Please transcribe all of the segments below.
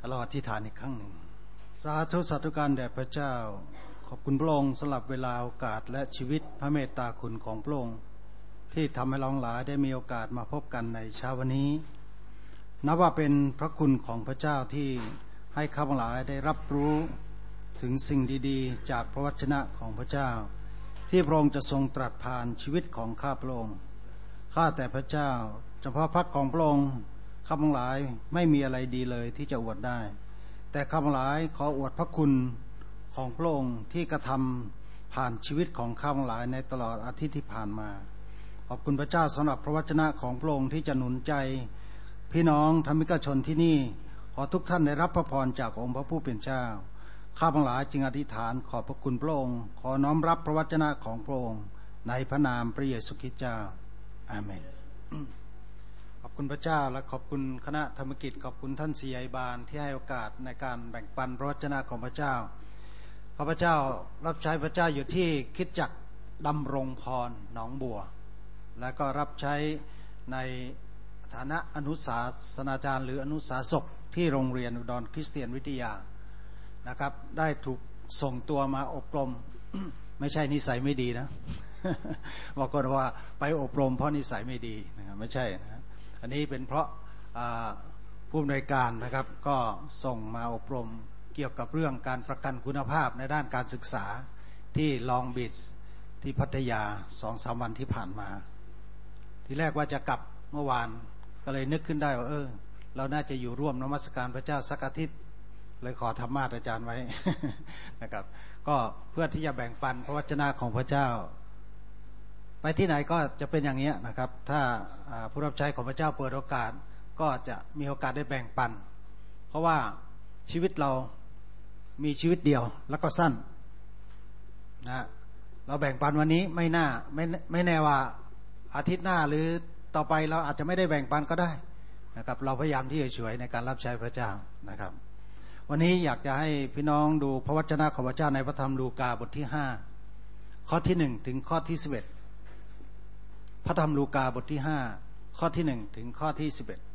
เราอธิษฐานอีกครั้งหนึ่งสาธุสาธุการแด่พระเจ้าขอบคุณพระองค์สำหรับเวลาโอกาสและชีวิตพระเมตตาคุณของพระองค์ที่ทำให้เราหลายได้มีโอกาสมาพบกันในเช้าวันนี้นับว่าเป็นพระคุณของพระเจ้าที่ให้ข้าพเจ้าหลายได้รับรู้ถึงสิ่งดีๆจากพระวจนะของพระเจ้าที่พระองค์จะทรงตรัสผ่านชีวิตของข้าพระองค์ข้าแต่พระเจ้าเฉพาะพระของพระองค์ข้าพเจ้าหลายไม่มีอะไรดีเลยที่จะอวดได้แต่ข้าพเจ้าหลายขออวดพระคุณของพระองค์ที่กระทำผ่านชีวิตของข้าพเจ้าหลายในตลอดอาทิตย์ที่ผ่านมาขอบคุณพระเจ้าสำหรับพระวจนะของพระองค์ที่จะหนุนใจพี่น้องธรรมิกชนที่นี่ขอทุกท่านได้รับพระพรจากองค์พระผู้เป็นเจ้าข้าพเจ้าหลายจึงอธิษฐานขอบพระคุณพระองค์ขอน้อมรับพระวจนะของพระองค์ในพระนามพระเยซูคริสต์เจ้าอาเมนขอบคุณพระเจ้าและขอบคุณคณะธรรมกิจขอบคุณท่านศิยบาลที่ให้โอกาสในการแบ่งปันพระวจนะของพระเจ้าข้าพเจ้ารับใช้พระเจ้าอยู่ที่คริสตจักรดำรงพรหนองบัวและก็รับใช้ในฐานะอนุสาสนาจารย์หรืออนุสาสกที่โรงเรียนอุดรคริสเตียนวิทยานะครับได้ถูกส่งตัวมาอบรม ไม่ใช่นิสัยไม่ดีนะ บอกก่อนว่าไปอบรมเพราะนิสัยไม่ดีนะครับไม่ใช่นะอันนี้เป็นเพราะผู้อำนวยการนะครับก็ส่งมาอบรมเกี่ยวกับเรื่องการประกันคุณภาพในด้านการศึกษาที่ลองบีชที่พัทยา 2-3 วันที่ผ่านมาทีแรกว่าจะกลับเมื่อวานก็เลยนึกขึ้นได้ว่าเราน่าจะอยู่ร่วมนมัสการพระเจ้าสักอาทิตย์เลยขอธรรมาสอาจารย์ไว้ นะครับก็เพื่อที่จะแบ่งปันพระวจนะของพระเจ้าไปที่ไหนก็จะเป็นอย่างนี้นะครับถ้าผู้รับใช้ของพระเจ้าเปิดโอกาสก็จะมีโอกาสได้แบ่งปันเพราะว่าชีวิตเรามีชีวิตเดียวแล้วก็สั้นนะเราแบ่งปันวันนี้ไม่แน่ว่าอาทิตย์หน้าหรือต่อไปเราอาจจะไม่ได้แบ่งปันก็ได้นะครับเราพยายามที่จะช่วยในการรับใช้พระเจ้านะครับวันนี้อยากจะให้พี่น้องดูพระวจนะของพระเจ้าในพระธรรมลูกาบทที่5ข้อที่1ถึงข้อที่11พระธรรมลูกาบทที่5ข้อที่1ถึงข้อที่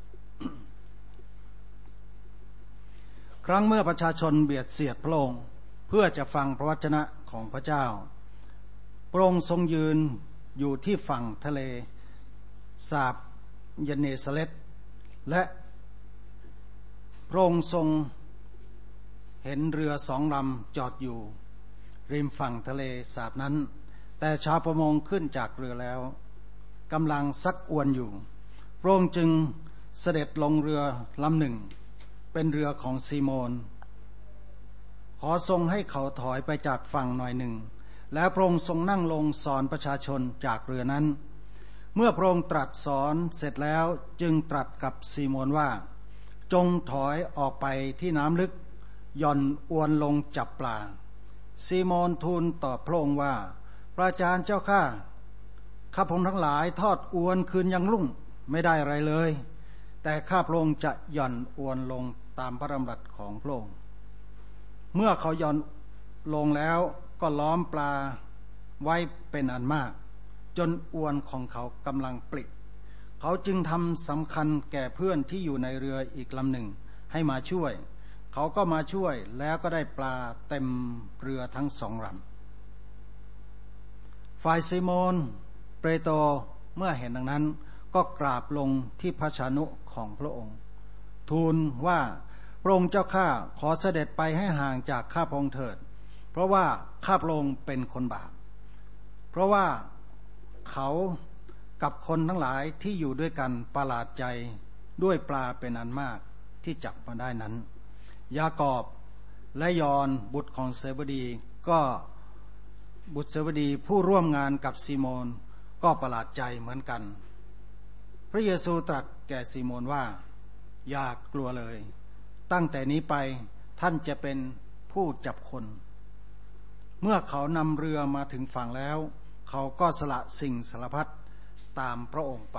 11ครั้งเมื่อประชาชนเบียดเสียดพระองค์เพื่อจะฟังพระวจนะของพระเจ้าพระองค์ทรงยืนอยู่ที่ฝั่งทะเลสาบเยเนซาเล็ตและพระองค์ทรงเห็นเรือ2 ลำจอดอยู่ริมฝั่งทะเลสาบนั้นแต่ชาวประมงขึ้นจากเรือแล้วกำลังซักอวนอยู่พระองค์จึงเสด็จลงเรือลำหนึ่งเป็นเรือของซีโมนขอทรงให้เขาถอยไปจากฝั่งหน่อยหนึ่งแล้วพระองค์ทรงนั่งลงสอนประชาชนจากเรือนั้นเมื่อพระองค์ตรัสสอนเสร็จแล้วจึงตรัสกับซีโมนว่าจงถอยออกไปที่น้ำลึกหย่อนอวนลงจับปลาซีโมนทูลตอบพระองค์ว่าพระอาจารย์เจ้าข้าพระองค์ทั้งหลายทอดอวนคืนยังรุ่งไม่ได้อะไรเลยแต่ข้าพระองค์จะหย่อนอวนลงตามพระดำรัสของพระองค์เมื่อเขาหย่อนลงแล้วก็ล้อมปลาไว้เป็นอันมากจนอวนของเขากำลังปลิเขาจึงทำสำคัญแก่เพื่อนที่อยู่ในเรืออีกลำหนึ่งให้มาช่วยเขาก็มาช่วยแล้วก็ได้ปลาเต็มเรือทั้ง2 ลำฝ่ายซีโมนเปโตรเมื่อเห็นดังนั้นก็กราบลงที่พระชานุของพระองค์ทูลว่าพระองค์เจ้าข้าขอเสด็จไปให้ห่างจากข้าพระองค์เถิดเพราะว่าข้าพระองค์เป็นคนบาปเพราะว่าเขากับคนทั้งหลายที่อยู่ด้วยกันประหลาดใจด้วยปลาเป็นอันมากที่จับมาได้นั้นยากอบและยอนบุตรของเซบดีก็บุตรเซบดีผู้ร่วมงานกับซีโมนก็ประหลาดใจเหมือนกันพระเยซูตรัสแก่ซีโมนว่าอย่ากลัวเลยตั้งแต่นี้ไปท่านจะเป็นผู้จับคนเมื่อเขานำเรือมาถึงฝั่งแล้วเขาก็สละสิ่งสารพัดตามพระองค์ไป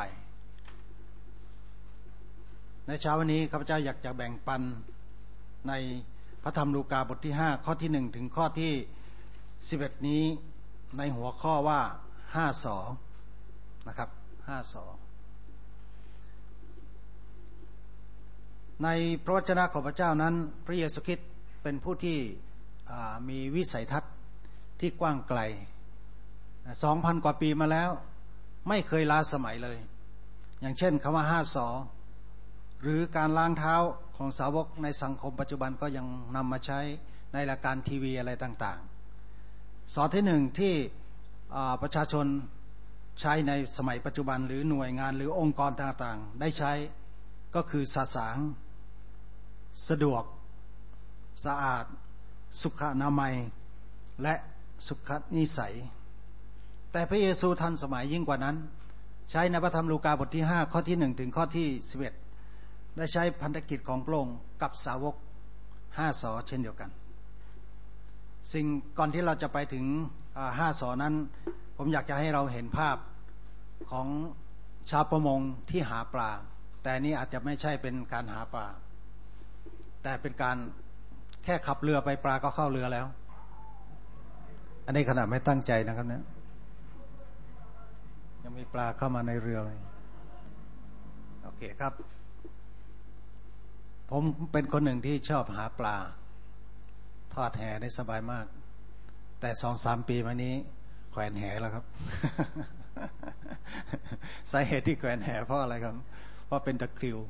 ในเช้าวันนี้ข้าพเจ้าอยากจะแบ่งปันในพระธรรมลูกาบทที่5ข้อที่1ถึงข้อที่11นี้ในหัวข้อว่า5 สอนะครับ5 สอในพระวจนะของพระเจ้านั้นพระเยซูคริสต์เป็นผู้ที่มีวิสัยทัศน์ที่กว้างไกล 2,000 กว่าปีมาแล้วไม่เคยล้าสมัยเลยอย่างเช่นคำว่า5 ศหรือการล้างเท้าของสาวกในสังคมปัจจุบันก็ยังนำมาใช้ในรายการทีวีอะไรต่างๆศที่หนึ่งที่ประชาชนใช้ในสมัยปัจจุบันหรือหน่วยงานหรือองค์กรต่างๆได้ใช้ก็คือสะสางสะดวกสะอาดสุขอนามัยและสุขนิสัยแต่พระเยซูทันสมัยยิ่งกว่านั้นใช้ในพระธรรมลูกาบทที่5ข้อที่1ถึงข้อที่11ได้ใช้พันธกิจของพระองค์กับสาวก5 ศเช่นเดียวกันสิ่งก่อนที่เราจะไปถึง5 ศนั้นผมอยากจะให้เราเห็นภาพของชาวประมงที่หาปลาแต่นี่อาจจะไม่ใช่เป็นการหาปลาแต่เป็นการแค่ขับเรือไปปลาก็เข้าเรือแล้วอันนี้ขนาดไม่ตั้งใจนะครับเนี่ยยังมีปลาเข้ามาในเรือเลยโอเคครับผมเป็นคนหนึ่งที่ชอบหาปลาทอดแหได้สบายมากแต่ 2-3 ปีมานี้แขวนแหแล้วครับ สาเหตุที่แขวนแหเพราะอะไรครับเพราะเป็นตะคริว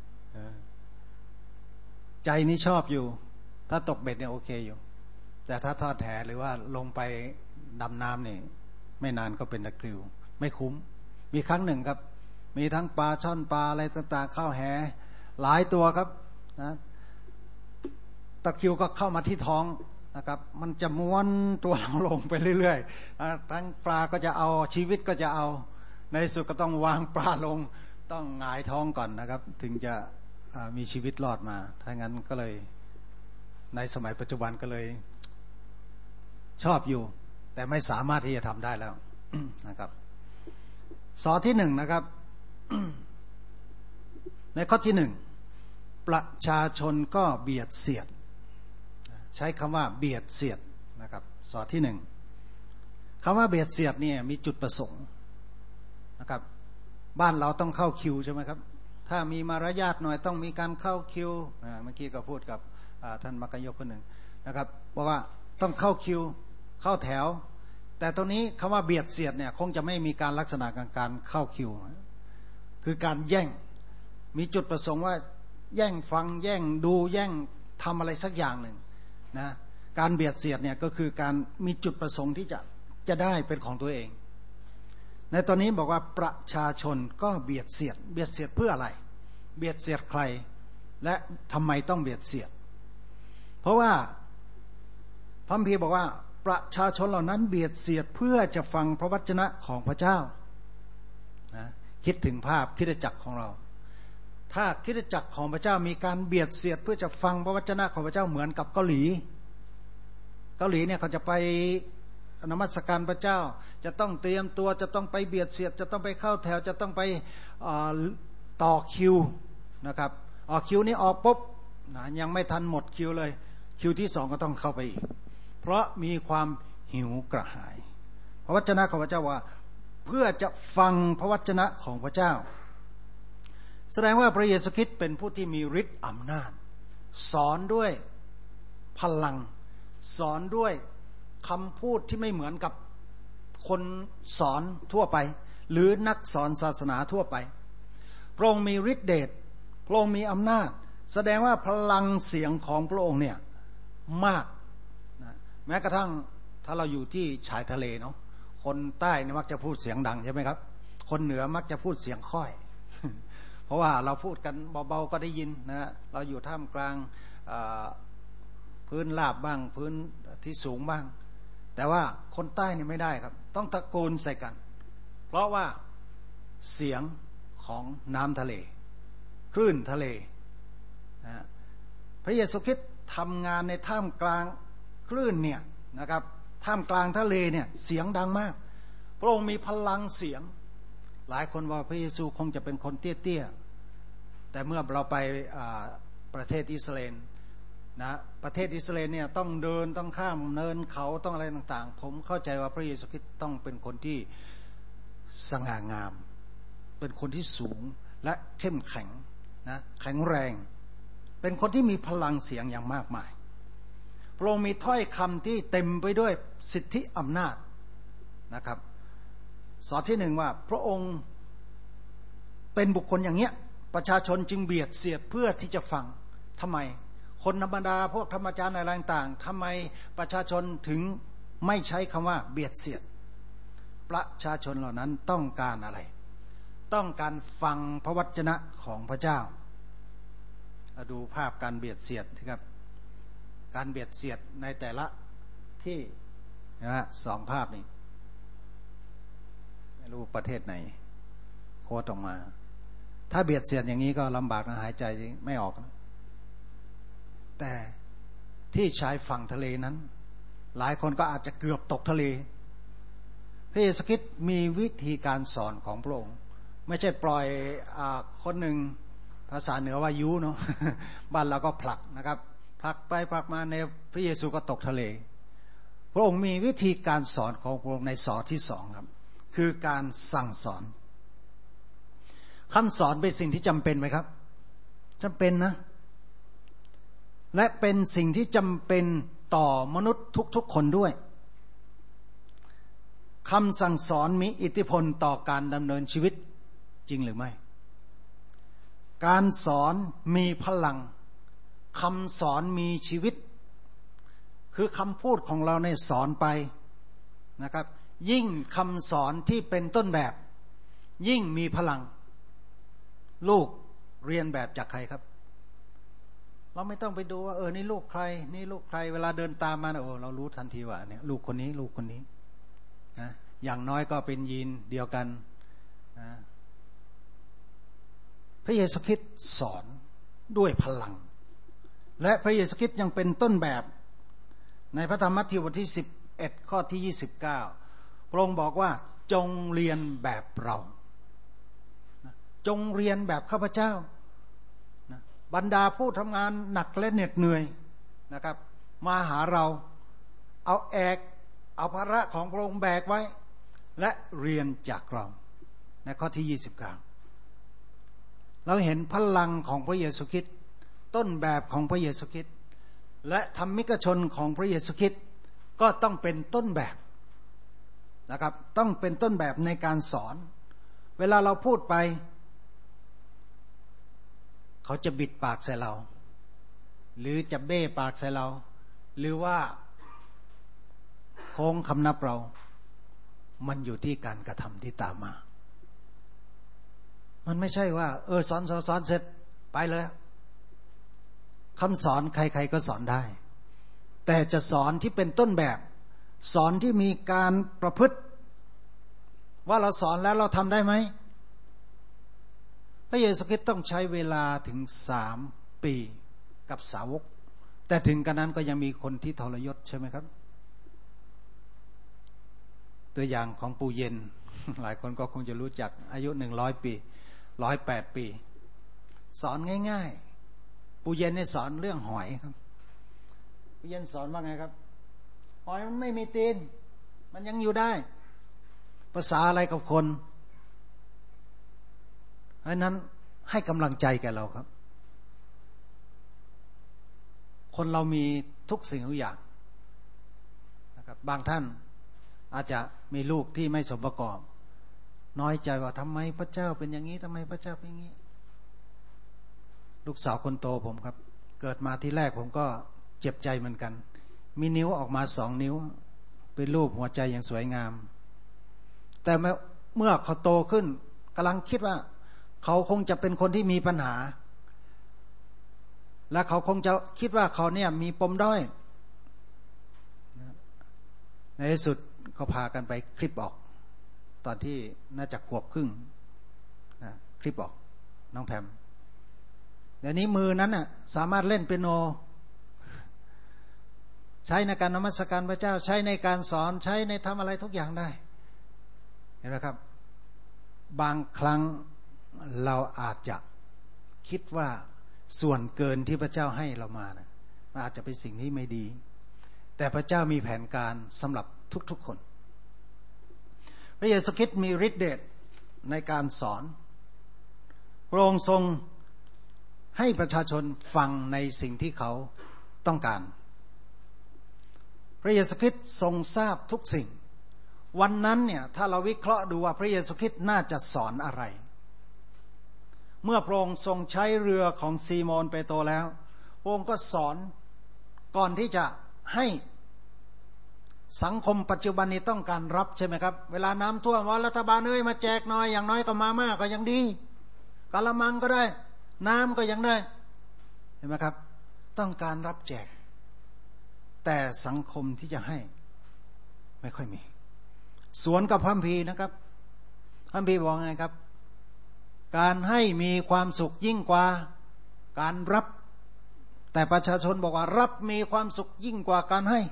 ใจนี้ชอบอยู่ถ้าตกเบ็ดเนี่ยโอเคอยู่แต่ถ้าทอดแหหรือว่าลงไปดำน้ำนี่ไม่นานก็เป็นตะคริวไม่คุ้มมีครั้งหนึ่งครับมีทั้งปลาช่อนปลาอะไรต่างๆเข้าแหหลายตัวครับนะตะคริวก็เข้ามาที่ท้องนะครับมันจะม้วนตัวลงไปเรื่อยๆทั้งปลาก็จะเอาชีวิตก็จะเอาในสุดก็ต้องวางปลาลงต้องหงายท้องก่อนนะครับถึงจะมีชีวิตรอดมาถ้างั้นก็เลยในสมัยปัจจุบันก็เลยชอบอยู่แต่ไม่สามารถที่จะทำได้แล้ว นะครับที่1นะครับ ในข้อที่1ประชาชนก็เบียดเสียดใช้คำว่าเบียดเสียดนะครับที่1คำว่าเบียดเสียดเนี่ยมีจุดประสงค์นะครับบ้านเราต้องเข้าคิวใช่ไหมครับถ้ามีมารยาทหน่อยต้องมีการเข้าคิวเมื่อกี้ก็พูดกับท่านมักกะยกคนหนึ่งนะครับบอกว่าต้องเข้าคิวเข้าแถวแต่ตรงนี้คำว่าเบียดเสียดเนี่ยคงจะไม่มีการลักษณะการเข้าคิวคือการแย่งมีจุดประสงค์ว่าแย่งฟังแย่งดูแย่งทำอะไรสักอย่างหนึ่งนะการเบียดเสียดเนี่ยก็คือการมีจุดประสงค์ที่จะได้เป็นของตัวเองในตอนนี้บอกว่าประชาชนก็เบียดเสียดเพื่ออะไรเบียดเสียดใครและทำไมต้องเบียดเสียดเพราะว่าพระคัมภีร์บอกว่าประชาชนเหล่านั้นเบียดเสียดเพื่อจะฟังพระวจนะของพระเจ้านะคิดถึงภาพคริสตจักรของเราถ้าคริสตจักรของพระเจ้ามีการเบียดเสียดเพื่อจะฟังพระวจนะของพระเจ้าเหมือนกับเกาหลีเนี่ยเขาจะไปนมัสการพระเจ้าจะต้องเตรียมตัวจะต้องไปเบียดเสียดจะต้องไปเข้าแถวจะต้องไปต่อคิวนะครับคิวนี้ออกปุ๊บนะยังไม่ทันหมดคิวเลยคิวที่2ก็ต้องเข้าไปอีกเพราะมีความหิวกระหายพระวจนะของพระเจ้าว่าเพื่อจะฟังพระวจนะของพระเจ้าแสดงว่าพระเยซูคริสต์เป็นผู้ที่มีฤทธิ์อำนาจสอนด้วยพลังสอนด้วยคำพูดที่ไม่เหมือนกับคนสอนทั่วไปหรือนักสอนศาสนาทั่วไปพระองค์มีฤทธิ์เดชพระองค์มีอำนาจแสดงว่าพลังเสียงของพระองค์เนี่ยมากนะแม้กระทั่งถ้าเราอยู่ที่ชายทะเลเนาะคนใต้เนี่ยมักจะพูดเสียงดังใช่ไหมครับคนเหนือมักจะพูดเสียงค่อย เพราะว่าเราพูดกันเบาๆก็ได้ยินนะเราอยู่ท่ามกลางพื้นราบบ้างพื้นที่สูงบ้างแต่ว่าคนใต้เนี่ยไม่ได้ครับต้องตะโกนใส่กันเพราะว่าเสียงของน้ำทะเลคลื่นทะเลนะพระเยซูคริสต์ทำงานในท่ามกลางคลื่นเนี่ยนะครับท่ามกลางทะเลเนี่ยเสียงดังมากพระองค์มีพลังเสียงหลายคนว่าพระเยซูคงจะเป็นคนเตี้ยๆแต่เมื่อเราไปประเทศอิสราเอลนะประเทศอิสราเอลเนี่ยต้องเดินต้องข้ามเนินเขาต้องอะไรต่างๆผมเข้าใจว่าพระเยซูคริสต์ต้องเป็นคนที่สง่างามเป็นคนที่สูงและเข้มแข็งนะแข็งแรงเป็นคนที่มีพลังเสียงอย่างมากมายพระองค์มีถ้อยคำที่เต็มไปด้วยสิทธิอำนาจนะครับสอนที่หนึ่งว่าพระองค์เป็นบุคคลอย่างเงี้ยประชาชนจึงเบียดเสียดเพื่อที่จะฟังทำไมคนธรรมดาพวกธรรมจารย์อะไรต่างๆทำไมประชาชนถึงไม่ใช้คำว่าเบียดเสียดประชาชนเหล่านั้นต้องการอะไรต้องการฟังพระวจนะของพระเจ้าดูภาพการเบียดเสียดนะครับการเบียดเสียดในแต่ละที่นะสองภาพนี้ไม่รู้ประเทศไหนโค้ดออกมาถ้าเบียดเสียดอย่างนี้ก็ลำบากนะหายใจไม่ออกนะแต่ที่ชายฝั่งทะเลนั้นหลายคนก็อาจจะเกือบตกทะเลพระเยซูคริสต์มีวิธีการสอนของพระองค์ไม่ใช่ปล่อยคนหนึ่งภาษาเหนือว่ายุเนาะ บ้านเราก็ผลักนะครับผลักไปผลักมาในพระเยซูก็ตกทะเลพระองค์มีวิธีการสอนของพระองค์ในสอนที่สองครับคือการสั่งสอนคำสอนเป็นสิ่งที่จำเป็นไหมครับจำเป็นนะและเป็นสิ่งที่จำเป็นต่อมนุษย์ทุกๆคนด้วยคำสั่งสอนมีอิทธิพลต่อการดำเนินชีวิตจริงหรือไม่การสอนมีพลังคำสอนมีชีวิตคือคำพูดของเราในสอนไปนะครับยิ่งคำสอนที่เป็นต้นแบบยิ่งมีพลังลูกเรียนแบบจากใครครับเราไม่ต้องไปดูว่านี่ลูกใครนี่ลูกใครเวลาเดินตามมาเรารู้ทันทีว่าเนี่ยลูกคนนี้ลูกคนนี้นะอย่างน้อยก็เป็นยีนเดียวกันนะพระเยซูคริสต์สอนด้วยพลังและพระเยซูคริสต์ยังเป็นต้นแบบในพระธรรมมัทธิวบทที่11ข้อที่29พระองค์บอกว่าจงเรียนแบบเราจงเรียนแบบข้าพเจ้าบรรดาผู้ทำงานหนักและเหน็ดเหนื่อยนะครับมาหาเราเอาภาระของพระองค์แบกไว้และเรียนจากเราในข้อที่29เราเห็นพลังของพระเยซูคริสต์ต้นแบบของพระเยซูคริสต์และธรรมิกชนของพระเยซูคริสต์ก็ต้องเป็นต้นแบบนะครับต้องเป็นต้นแบบในการสอนเวลาเราพูดไปเขาจะบิดปากใส่เราหรือจะเบ้ปากใส่เราหรือว่าโค้งคำนับเรามันอยู่ที่การกระทำที่ตามมามันไม่ใช่ว่าสอนเสร็จไปเลยคำสอนใครๆก็สอนได้แต่จะสอนที่เป็นต้นแบบสอนที่มีการประพฤติว่าเราสอนแล้วเราทำได้ไหมพระเยซูคริสต์ต้องใช้เวลาถึง3 ปีกับสาวกแต่ถึงกระนั้นก็ยังมีคนที่ทรยศใช่ไหมครับตัวอย่างของปู่เย็น หลายคนก็คงจะรู้จักอายุ100 ปี108 ปีสอนง่ายๆปู่เย็นเนี่ยสอนเรื่องหอยครับปู่เย็นสอนว่าไงครับหอยมันไม่มีตีนมันยังอยู่ได้ภาษาอะไรกับคนเพราะนั้นให้กำลังใจแก่เราครับคนเรามีทุกสิ่งทุกอย่างนะครับบางท่านอาจจะมีลูกที่ไม่สมประกอบน้อยใจว่าทำไมพระเจ้าเป็นอย่างนี้ทำไมพระเจ้าเป็นอย่างนี้ลูกสาวคนโตผมครับเกิดมาที่แรกผมก็เจ็บใจเหมือนกันมีนิ้วออกมา2 นิ้วเป็นรูปหัวใจอย่างสวยงามแต่เมื่อเขาโตขึ้นกำลังคิดว่าเขาคงจะเป็นคนที่มีปัญหาและเขาคงจะคิดว่าเขาเนี่ยมีปมด้อยในที่สุดเขาพากันไปคลิปออกตอนที่น่าจะขวบครึ่งนะคลิปออกน้องแพมเดี๋ยวนี้มือนั้นน่ะสามารถเล่นเปียโนใช้ในการนมัสการพระเจ้าใช้ในการสอนใช้ในทำอะไรทุกอย่างได้เห็นไหมครับบางครั้งเราอาจจะคิดว่าส่วนเกินที่พระเจ้าให้เรามานะมันอาจจะเป็นสิ่งที่ไม่ดีแต่พระเจ้ามีแผนการสำหรับทุกๆคนพระเยซูคริสต์มีฤทธิ์เดชในการสอนพระองค์ทรงให้ประชาชนฟังในสิ่งที่เขาต้องการพระเยซูคริสต์ทรงทราบทุกสิ่งวันนั้นเนี่ยถ้าเราวิเคราะห์ดูว่าพระเยซูคริสต์น่าจะสอนอะไรเมื่อพระองค์ทรงใช้เรือของซีโมนเปโตรแล้วพระองค์ก็สอนก่อนที่จะให้สังคมปัจจุบันนี้ต้องการรับใช่ไหมครับเวลาน้ำท่วมว่ารัฐบาลมาแจกหน่อยอย่างน้อยก็มาม่าก็ยังดีกะละมังก็ได้น้ำก็ยังได้เห็นไหมครับต้องการรับแจกแต่สังคมที่จะให้ไม่ค่อยมีสวนกับพระคัมภีร์นะครับพระคัมภีร์บอกไงครับการให้มีความสุขยิ่งกว่าการรับแต่ประชาชนบอกว่ารับมีความสุขยิ่งกว่าการให้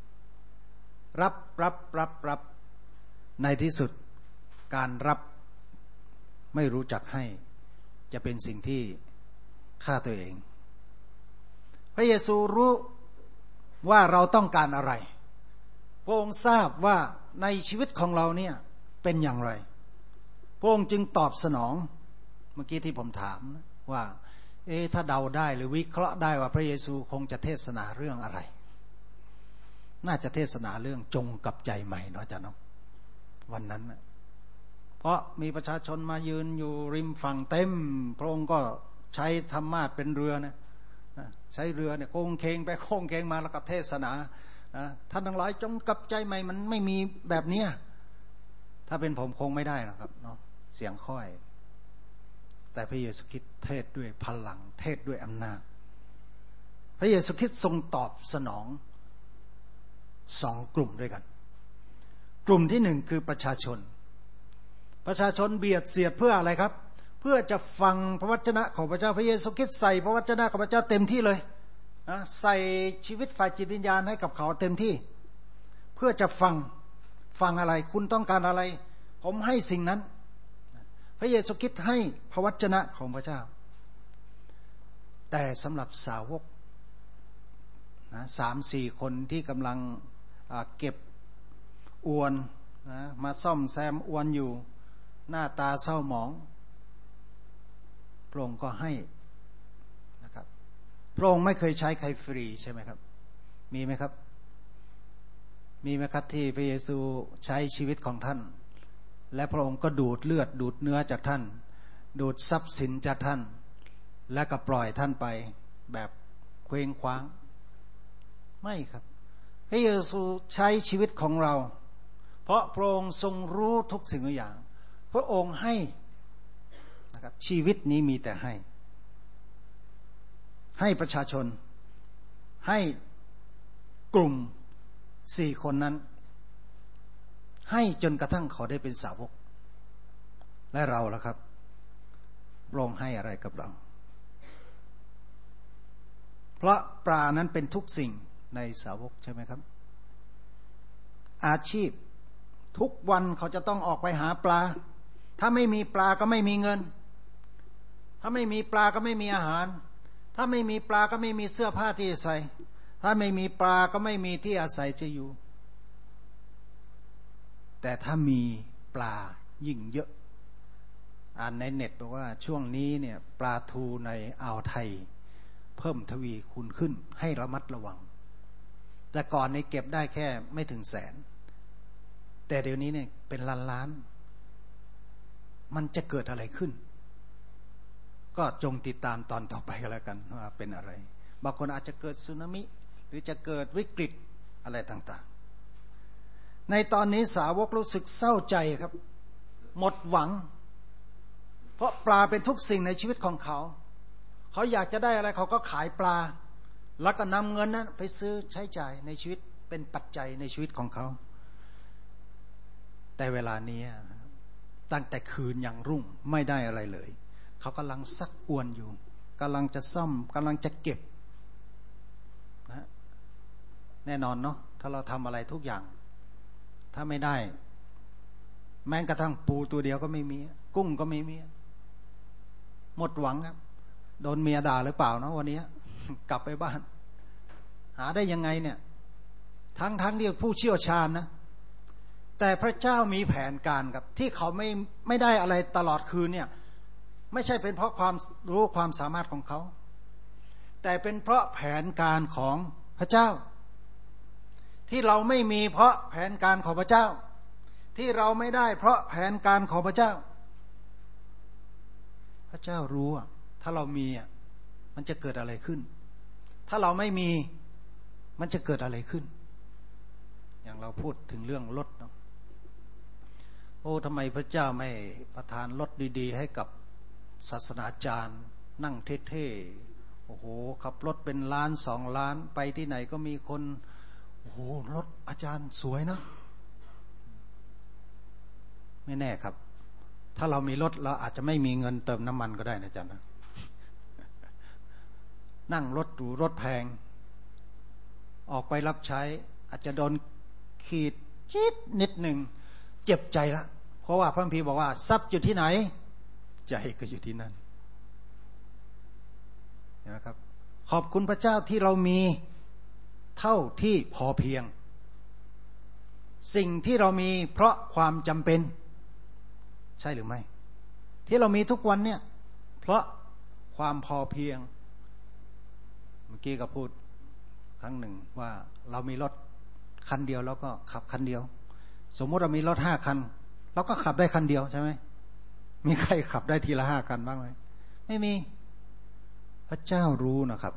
รับในที่สุดการรับไม่รู้จักให้จะเป็นสิ่งที่ฆ่าตัวเองพระเยซูรู้ว่าเราต้องการอะไรพระองค์ทราบว่าในชีวิตของเราเนี่ยเป็นอย่างไรพระองค์จึงตอบสนองเมื่อกี้ที่ผมถามว่าถ้าเดาได้หรือวิเคราะห์ได้ว่าพระเยซูคงจะเทศนาเรื่องอะไรน่าจะเทศนาเรื่องจงกลับใจใหม่เนาะจ๊ะเนาะวันนั้นนะเพราะมีประชาชนมายืนอยู่ริมฝั่งเต็มพระองค์ก็ใช้ธรรมาสน์เป็นเรือนะใช้เรือเนี่ยโค้งเคงไปโค้งเคงมาแล้วก็เทศนาท่านทั้งหลายจงกลับใจใหม่มันไม่มีแบบเนี้ยถ้าเป็นผมคงไม่ได้นะครับเนาะเสียงค่อยแต่พระเยซูคริสต์เทศด้วยพลังเทศด้วยอำนาจพระเยซูคริสต์ทรงตอบสนองสองกลุ่มด้วยกันกลุ่มที่หนึ่งคือประชาชนเบียดเสียดเพื่ออะไรครับเพื่อจะฟังพระวจนะของพระเจ้าพระเยซูคริสต์ใส่พระวจนะของพระเจ้าเต็มที่เลยนะใส่ชีวิตฝ่ายจิตวิญญาณให้กับเขาเต็มที่เพื่อจะฟังอะไรคุณต้องการอะไรผมให้สิ่งนั้นพระเยซูคริสต์ให้พระวจนะของพระเจ้าแต่สำหรับสาวกนะ3-4 คนที่กำลังเก็บอวนนะมาซ่อมแซมอวนอยู่หน้าตาเศร้าหมองพระองค์ก็ให้นะครับพระองค์ไม่เคยใช้ใครฟรีใช่ไหมครับมีไหมครับที่พระเยซูใช้ชีวิตของท่านและพระองค์ก็ดูดเลือดดูดเนื้อจากท่านดูดทรัพย์สินจากท่านและก็ปล่อยท่านไปแบบเคว้งคว้างไม่ครับพระเยซูใช้ชีวิตของเราเพราะพระองค์ทรงรู้ทุกสิ่งทุกอย่างพระองค์ให้นะครับชีวิตนี้มีแต่ให้ประชาชนให้กลุ่ม4 คนนั้นให้จนกระทั่งเขาได้เป็นสาวกและเราล่ะครับพระองค์ให้อะไรกับเราเพราะปลานั้นเป็นทุกสิ่งในสาวกใช่ไหมครับอาชีพทุกวันเขาจะต้องออกไปหาปลาถ้าไม่มีปลาก็ไม่มีเงินถ้าไม่มีปลาก็ไม่มีอาหารถ้าไม่มีปลาก็ไม่มีเสื้อผ้าที่จะใส่ถ้าไม่มีปลาก็ไม่มีที่อาศัยจะอยู่แต่ถ้ามีปลายิ่งเยอะอ่านในเน็ตบอกว่าช่วงนี้เนี่ยปลาทูในอ่าวไทยเพิ่มทวีคูณขึ้นให้ระมัดระวังแต่ก่อนนี้เก็บได้แค่ไม่ถึงแสนแต่เดี๋ยวนี้เนี่ยเป็นล้านมันจะเกิดอะไรขึ้นก็จงติดตามตอนต่อไปกันแล้วกันว่าเป็นอะไรบางคนอาจจะเกิดสึนามิหรือจะเกิดวิกฤตอะไรต่างๆในตอนนี้สาวกรู้สึกเศร้าใจครับหมดหวังเพราะปลาเป็นทุกสิ่งในชีวิตของเขาอยากจะได้อะไรเขาก็ขายปลาแล้วก็นำเงินนั้นไปซื้อใช้จ่ายในชีวิตเป็นปัจจัยในชีวิตของเขาแต่เวลานี้ตั้งแต่คืนยังรุ่งไม่ได้อะไรเลยเขากำลังซักอวนอยู่กำลังจะซ่อมกำลังจะเก็บนะแน่นอนเนาะถ้าเราทำอะไรทุกอย่างถ้าไม่ได้แม้กระทั่งปูตัวเดียวก็ไม่มีกุ้งก็ไม่มีหมดหวังครับโดนเมียด่าหรือเปล่านะวันนี้กลับไปบ้านหาได้ยังไงเนี่ยทั้งที่ผู้เชี่ยวชาญนะแต่พระเจ้ามีแผนการครับที่เขาไม่ได้อะไรตลอดคืนเนี่ยไม่ใช่เป็นเพราะความรู้ความสามารถของเขาแต่เป็นเพราะแผนการของพระเจ้าที่เราไม่มีเพราะแผนการของพระเจ้าที่เราไม่ได้เพราะแผนการของพระเจ้าพระเจ้ารู้ถ้าเรามีมันจะเกิดอะไรขึ้นถ้าเราไม่มีมันจะเกิดอะไรขึ้นอย่างเราพูดถึงเรื่องรถโอ้ทำไมพระเจ้าไม่ประทานรถดีๆให้กับศาสนาจารย์นั่งเท่ๆโอ้โหขับรถเป็นล้าน2 ล้านไปที่ไหนก็มีคนโอ้โหรถอาจารย์สวยนะไม่แน่ครับถ้าเรามีรถเราอาจจะไม่มีเงินเติมน้ำมันก็ได้นะอาจารย์นะนั่งรถหรูรถแพงออกไปรับใช้อาจจะโดนขีดจี๊ดนิดหนึ่งเจ็บใจละเพราะว่าพระคัมภีร์บอกว่าทรัพย์อยู่ที่ไหนใจก็อยู่ที่นั่นนะครับขอบคุณพระเจ้าที่เรามีเท่าที่พอเพียงสิ่งที่เรามีเพราะความจำเป็นใช่หรือไม่ที่เรามีทุกวันเนี่ยเพราะความพอเพียงเมื่อกี้ก็พูดครั้งหนึ่งว่าเรามีรถคันเดียวแล้วก็ขับคันเดียวสมมติเรามีรถ5 คันเราก็ขับได้คันเดียวใช่ไหมมีใครขับได้ทีละ5 คันบ้างไหมไม่มีพระเจ้ารู้นะครับ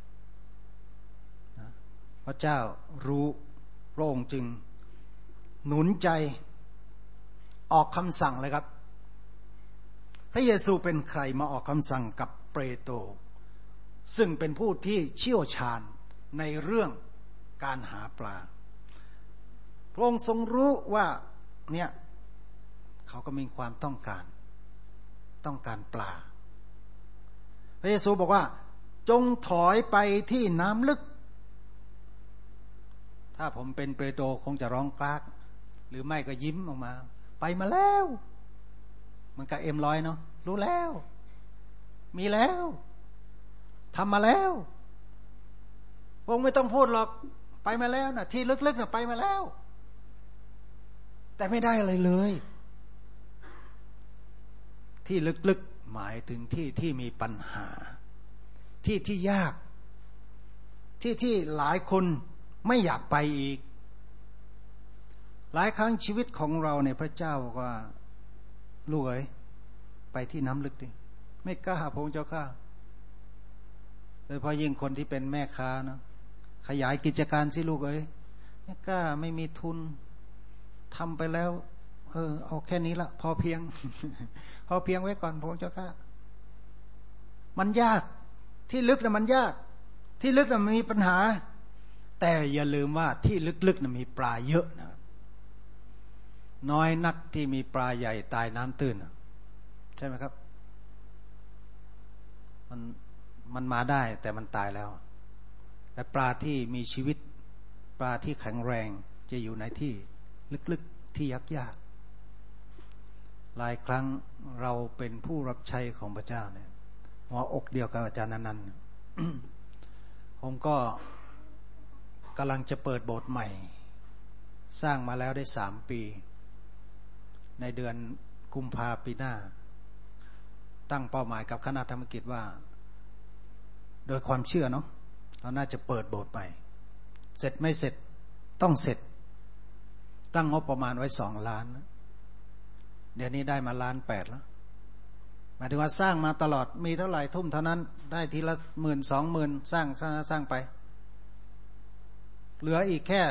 พระเจ้ารู้พระองค์จึงหนุนใจออกคำสั่งเลยครับพระเยซูเป็นใครมาออกคำสั่งกับเปโตรซึ่งเป็นผู้ที่เชี่ยวชาญในเรื่องการหาปลาพระองค์ทรงรู้ว่าเนี่ยเขาก็มีความต้องการปลาพระเยซูบอกว่าจงถอยไปที่น้ำลึกถ้าผมเป็นเปโตรคงจะร้องกรากหรือไม่ก็ยิ้มออกมาไปมาแล้วมันก็M100เนาะรู้แล้วมีแล้วทำมาแล้วพระองค์ไม่ต้องพูดหรอกไปมาแล้วนะที่ลึกๆนะไปมาแล้วแต่ไม่ได้อะไรเลยที่ลึกๆหมายถึงที่มีปัญหาที่ยากที่หลายคนไม่อยากไปอีกหลายครั้งชีวิตของเราในพระเจ้าบอกว่าลูกเอ๋ยไปที่น้ำลึกดิไม่กล้าพระองค์เจ้าข้าโดยเฉพาะยิ่งคนที่เป็นแม่ค้านะขยายกิจการสิลูกเอ๋ยไม่กล้าไม่มีทุนทำไปแล้วเอาแค่นี้ละพอเพียง พอเพียงไว้ก่อนพระองค์เจ้าข้ามันยากที่ลึกนะมันยากที่ลึกนะมันมีปัญหาแต่อย่าลืมว่าที่ลึกๆนะมีปลาเยอะนะครับน้อยนักที่มีปลาใหญ่ตายน้ำตื้นใช่ไหมครับมันมาได้แต่มันตายแล้วแต่ปลาที่มีชีวิตปลาที่แข็งแรงจะอยู่ในที่ลึกๆที่ยากๆหลายครั้งเราเป็นผู้รับใช้ของพระเจ้าเนี่ยหัวอกเดียวกับอาจารย์นันท์ ผมก็กำลังจะเปิดโบสถ์ใหม่สร้างมาแล้วได้3 ปีในเดือนกุมภาพันธ์ปีหน้าตั้งเป้าหมายกับคณะธรรมกิจว่าโดยความเชื่อเนาะเราน่าจะเปิดโบสถ์ใหม่เสร็จไม่เสร็จต้องเสร็จตั้งงบประมาณไว้2 ล้านเดี๋ยวนี้ได้มา1.8 ล้านแล้วหมายถึงว่าสร้างมาตลอดมีเท่าไหร่ทุ่มเท่านั้นได้ทีละ10,000 20,000สร้างไปเหลืออีกแค่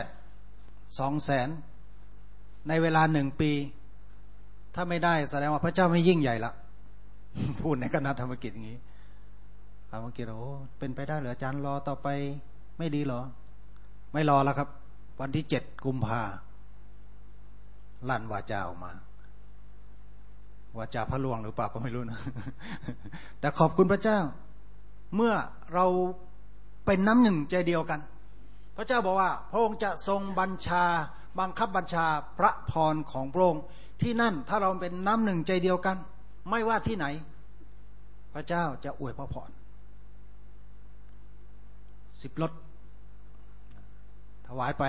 200,000ในเวลา1 ปีถ้าไม่ได้แสดงว่าพระเจ้าไม่ยิ่งใหญ่ละ พูดในคณะธรรมกิจอย่างนี้ธรรมกิจโอ้เป็นไปได้เหรออาจารย์รอต่อไปไม่ดีหรอไม่รอแล้วครับวันที่7 กุมภาลั่นวาจาออกมาวาจาพระลวงหรือเปล่าก็ไม่รู้นะ แต่ขอบคุณพระเจ้าเมื่อเราเป็นน้ำหนึ่งใจเดียวกันพระเจ้าบอกว่าพระองค์จะทรงบังคับบัญชาพระพรของพระองค์ที่นั่นถ้าเราเป็นน้ำหนึ่งใจเดียวกันไม่ว่าที่ไหนพระเจ้าจะอวยพระพร10 รถถวายไป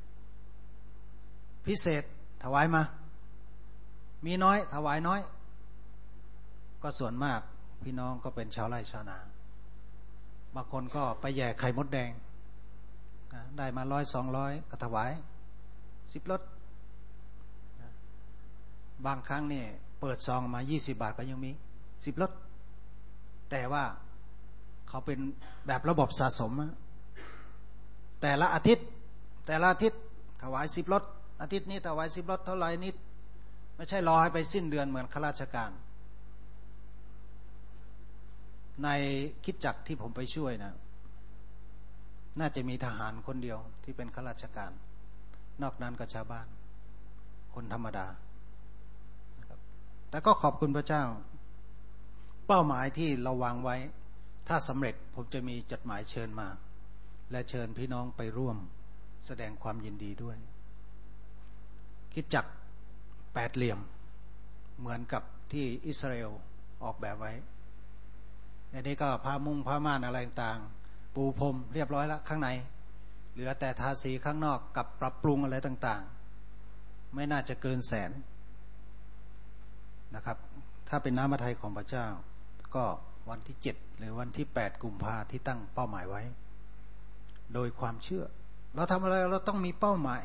พิเศษถวายมามีน้อยถวายน้อยก็ส่วนมากพี่น้องก็เป็นชาวไร่ชาวนาบางคนก็ไปแย่ไข่มดแดงได้มา100-200ก็ถวาย10 รถบางครั้งนี่เปิดซองมา20 บาทก็ยังมี10 รถแต่ว่าเขาเป็นแบบระบบสะสมแต่ละอาทิตย์ถวาย10 รถอาทิตย์นี้ถวาย10 รถเท่าไหร่นิดไม่ใช่รอให้ไปสิ้นเดือนเหมือนข้าราชการในคริสตจักรที่ผมไปช่วยนะน่าจะมีทหารคนเดียวที่เป็นข้าราชการนอกนั้นก็ชาวบ้านคนธรรมดาแต่ก็ขอบคุณพระเจ้าเป้าหมายที่เราวางไว้ถ้าสำเร็จผมจะมีจดหมายเชิญมาและเชิญพี่น้องไปร่วมแสดงความยินดีด้วยคริสตจักร8 เหลี่ยมเหมือนกับที่อิสราเอลออกแบบไว้อันนี้ก็ผ้ามุ้งผ้าม่านอะไรต่างๆปูพรมเรียบร้อยแล้วข้างในเหลือแต่ทาสีข้างนอกกับปรับปรุงอะไรต่างๆไม่น่าจะเกิน100,000นะครับถ้าเป็นน้ำพระทัยของพระเจ้าก็วันที่7หรือวันที่8 กุมภาพันธ์ที่ตั้งเป้าหมายไว้โดยความเชื่อเราทำอะไรเราต้องมีเป้าหมาย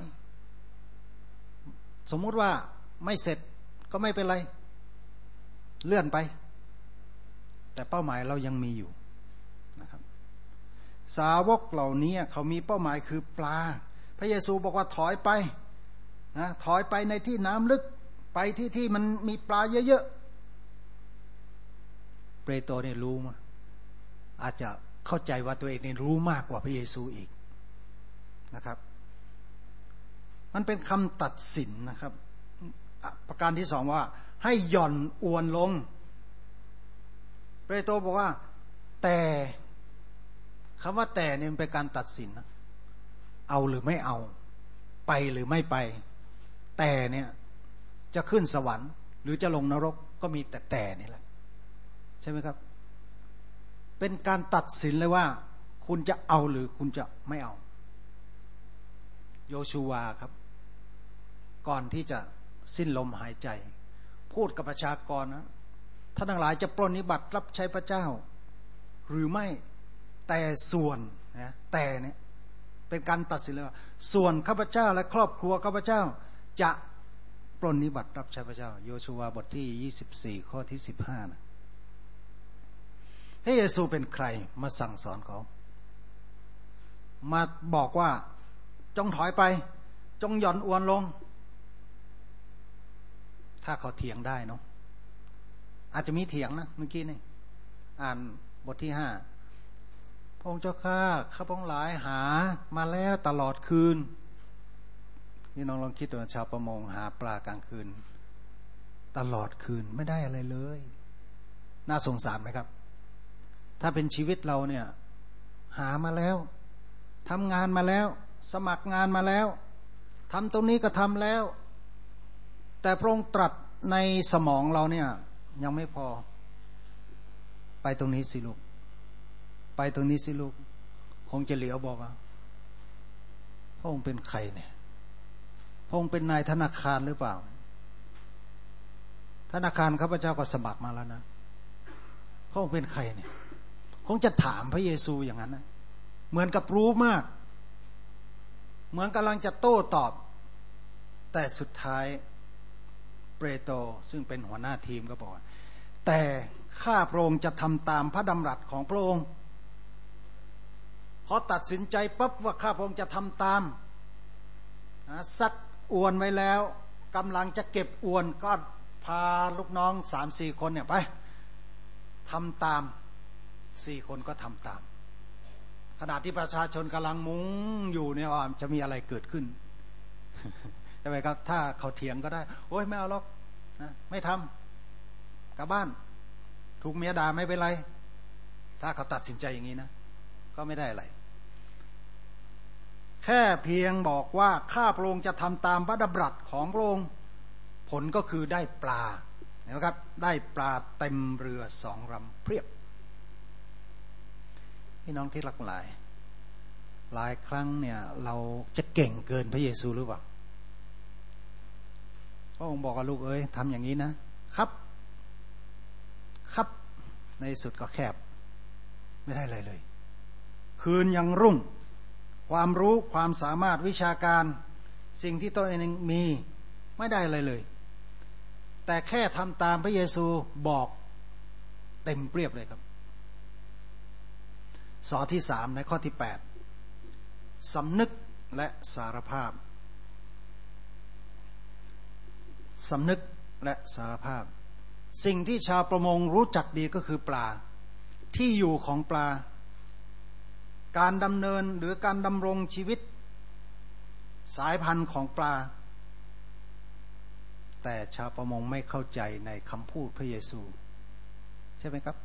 สมมุติว่าไม่เสร็จก็ไม่เป็นไรเลื่อนไปแต่เป้าหมายเรายังมีอยู่นะครับสาวกเหล่านี้เขามีเป้าหมายคือปลาพระเยซูบอกว่าถอยไปนะถอยไปในที่น้ำลึกไปที่มันมีปลาเยอะๆเปโตรเนี่ยรู้มั้ยอาจจะเข้าใจว่าตัวเองเนี่ยรู้มากกว่าพระเยซูอีกนะครับมันเป็นคำตัดสินนะครับประการที่ 2ว่าให้หย่อนอวนลงเปโตรบอกว่าแต่คำว่าแต่เนี่ยมันเป็นการตัดสินนะเอาหรือไม่เอาไปหรือไม่ไปแต่เนี่ยจะขึ้นสวรรค์หรือจะลงนรกก็มีแต่นี่แหละใช่ไหมครับเป็นการตัดสินเลยว่าคุณจะเอาหรือคุณจะไม่เอาโยชูวาครับก่อนที่จะสิ้นลมหายใจพูดกับประชากรนะท่านทั้งหลายจะปรนนิบัติรับใช้พระเจ้าหรือไม่แต่ส่วนนะแต่เนี่ยเป็นการตัดสินเลยว่าส่วนข้าพเจ้าและครอบครัวข้าพเจ้าจะปรนนิบัติรับใช้พระเจ้าโยชูวาบทที่24ข้อที่15นะพระเยซูเป็นใครมาสั่งสอนเขามาบอกว่าจงถอยไปจงหย่อนอวนลงถ้าเขาเถียงได้เนาะอาจจะมีเถียงนะเมื่อกี้นี่อ่านบทที่5พระองค์เจ้าข้าพระองค์หลายหามาแล้วตลอดคืนนี่น้องลองคิดดูชาวประมงหาปลากลางคืนตลอดคืนไม่ได้อะไรเลยน่าสงสารไหมครับถ้าเป็นชีวิตเราเนี่ยหามาแล้วทำงานมาแล้วสมัครงานมาแล้วทำตรงนี้ก็ทำแล้วแต่พระองค์ตรัสในสมองเราเนี่ยยังไม่พอไปตรงนี้สิลูกไปตรงนี้สิลูกคงจะเหลียวบอกว่าพระองค์เป็นใครเนี่ยพระองค์เป็นนายธนาคารหรือเปล่าธนาคารข้าพเจ้าก็สมัครมาแล้วนะพระองค์เป็นใครเนี่ยคงจะถามพระเยซูอย่างนั้นนะเหมือนกับรู้มากเหมือนกำลังจะโต้ตอบแต่สุดท้ายเปโตรซึ่งเป็นหัวหน้าทีมก็บอกว่าแต่ข้าพระองค์จะทำตามพระดำรัสของพระองค์พอตัดสินใจปั๊บว่าข้าพระองค์จะทำตามซัดอวนไว้แล้วกำลังจะเก็บอวนก็พาลูกน้อง 3-4 คนเนี่ยไปทำตาม4 คนก็ทำตามขณะที่ประชาชนกำลังมุงอยู่เนี่ยว่าจะมีอะไรเกิดขึ้นใช่ไหมครับถ้าเขาเถียงก็ได้โอ๊ยไม่เอาหรอกนะไม่ทำกลับบ้านถูกเมียด่าไม่เป็นไรถ้าเขาตัดสินใจอย่างนี้นะก็ไม่ได้อะไรแค่เพียงบอกว่าข้าพระองค์จะทำตามพระดำรัสของพระองค์ผลก็คือได้ปลานะครับได้ปลาเต็มเรือ2 ลำเพียบพี่น้องที่รักหลายครั้งเนี่ยเราจะเก่งเกินพระเยซูหรือเปล่าพระองค์บอกกับลูกเอ้ยทำอย่างนี้นะครับในสุดก็แคบไม่ได้อะไรเลยคืนยังรุ่งความรู้ความสามารถวิชาการสิ่งที่ตัวเองมีไม่ได้อะไรเลยแต่แค่ทำตามพระเยซูบอกเต็มเปรียบเลยครับสอที่3ในข้อที่8สำนึกและสารภาพสำนึกและสารภาพสิ่งที่ชาวประมงรู้จักดีก็คือปลาที่อยู่ของปลาการดำเนินหรือการดำรงชีวิตสายพันธุ์ของปลาแต่ชาวประมงไม่เข้าใจในคำพูดพระเยซูใช่ไหมครับ